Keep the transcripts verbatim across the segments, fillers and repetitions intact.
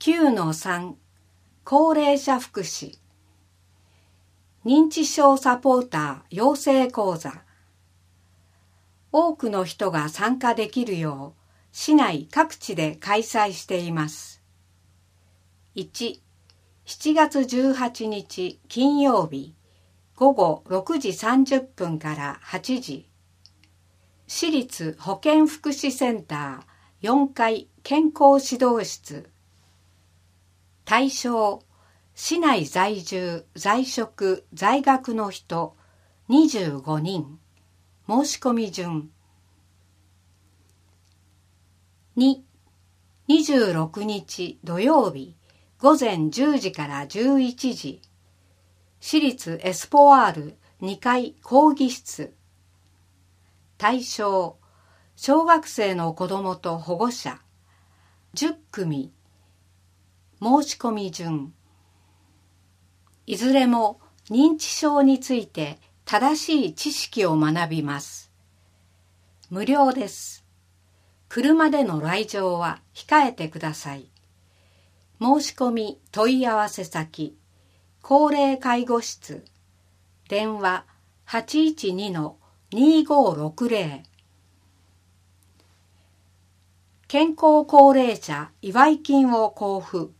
きゅうのさん 高齢者福祉認知症サポーター養成講座。多くの人が参加できるよう市内各地で開催しています。いち、しちがつじゅうはちにち金曜日ごごろくじさんじゅっぷんからはちじ、市立保健福祉センターよんかい健康指導室。対象、市内在住、在職、在学の人にじゅうごにん。申し込み順。に、にじゅうろくにち土曜日ごぜんじゅうじからじゅういちじ、市立エスポワールにかい講義室。対象、小学生の子どもと保護者じゅっくみ。申し込み順。いずれも認知症について正しい知識を学びます。無料です。車での来場は控えてください。申し込み問い合わせ先、高齢介護室、電話 はちいちにのにごろくぜろ。健康高齢者祝い金を交付。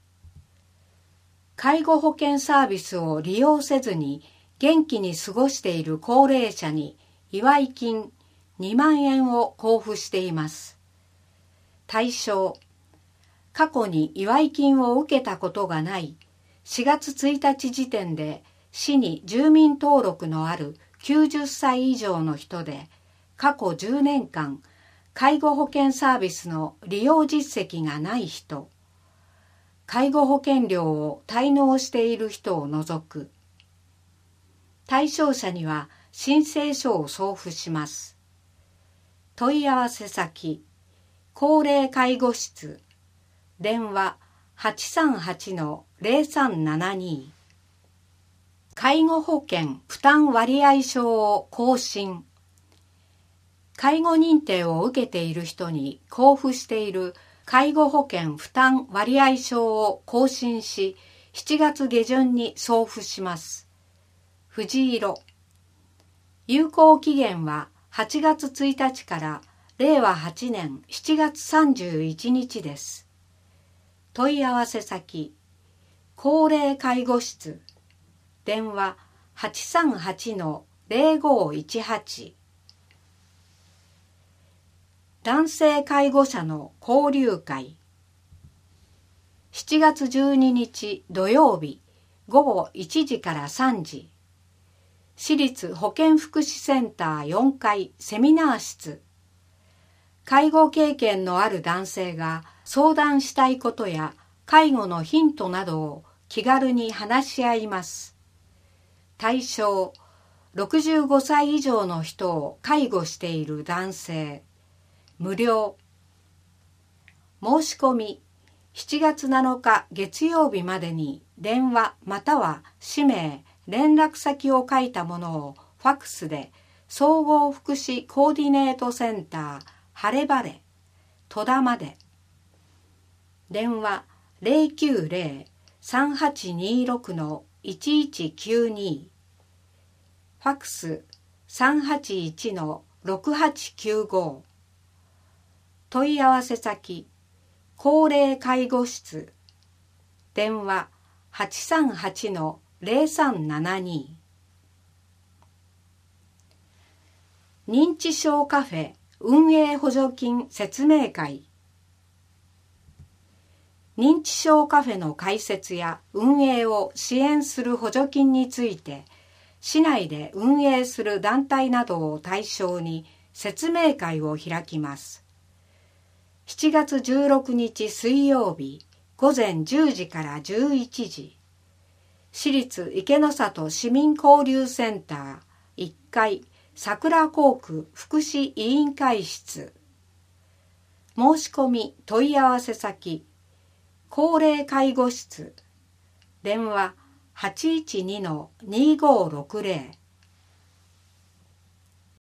介護保険サービスを利用せずに元気に過ごしている高齢者に祝い金にまんえんを交付しています。対象、過去に祝い金を受けたことがないしがつついたち時点で市に住民登録のあるきゅうじゅっさい以上の人で、過去じゅうねんかん介護保険サービスの利用実績がない人、介護保険料を滞納している人を除く。対象者には申請書を送付します。問い合わせ先、高齢介護室、電話 はちさんはちのぜろさんななに。介護保険負担割合証を更新。介護認定を受けている人に交付している介護保険負担割合証を更新し、しちがつげじゅんに送付します。藤色。有効期限ははちがつついたちかられいわはちねんしちがつさんじゅういちにちです。問い合わせ先、高齢介護室、電話 はちさんはちのぜろごいちはち。男性介護者の交流会。しちがつじゅうににち土曜日ごごいちじからさんじ、市立保健福祉センターよんかいセミナー室。介護経験のある男性が相談したいことや介護のヒントなどを気軽に話し合います。対象、ろくじゅうごさい以上の人を介護している男性。無料。申し込み、しちがつなのか月曜日までに電話または氏名、連絡先を書いたものをファックスで総合福祉コーディネートセンター晴れ晴れ戸田まで。電話 ぜろきゅうぜろ さんはちにろくのいちいちきゅうに。ファックス さんはちいちのろくはちきゅうご。問い合わせ先、高齢介護室、電話 はちさんはちのぜろさんななに。認知症カフェ運営補助金説明会。認知症カフェの開設や運営を支援する補助金について、市内で運営する団体などを対象に説明会を開きます。しちがつじゅうろくにち水曜日ごぜんじゅうじからじゅういちじ、市立池の里市民交流センターいっかい桜校区福祉委員会室。申し込み問い合わせ先、高齢介護室、電話 はちいちにのにごろくぜろ。